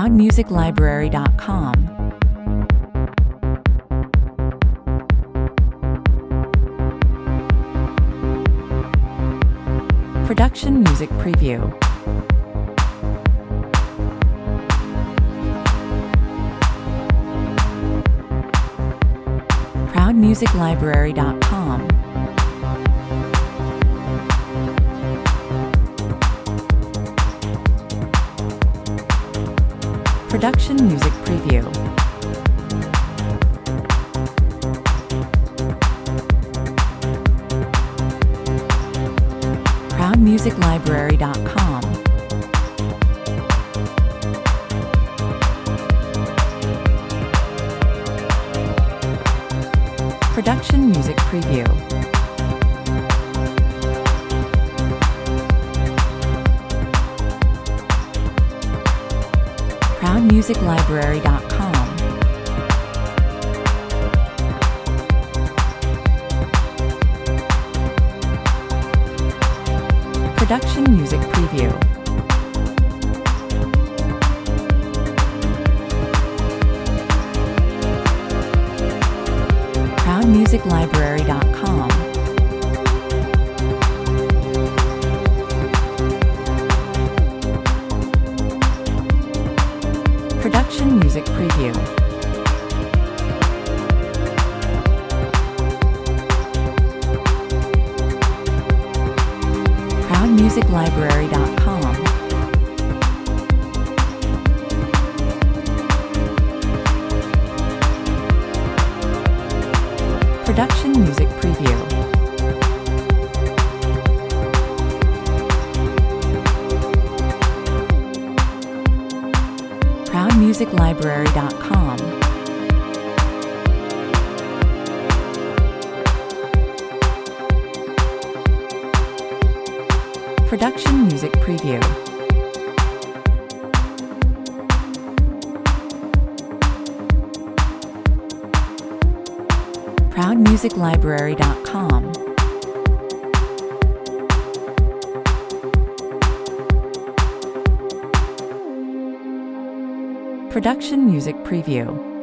ProudMusicLibrary.com. Production Music Preview. ProudMusicLibrary.com. Production Music Preview. ProudMusicLibrary.com. Production Music Preview. ProudMusicLibrary.com. Production Music Preview. ProudMusicLibrary.com. Production Music Preview. ProudMusicLibrary.com. Production Music Preview. ProudMusicLibrary.com. Production Music Preview. ProudMusicLibrary.com. Production Music Preview.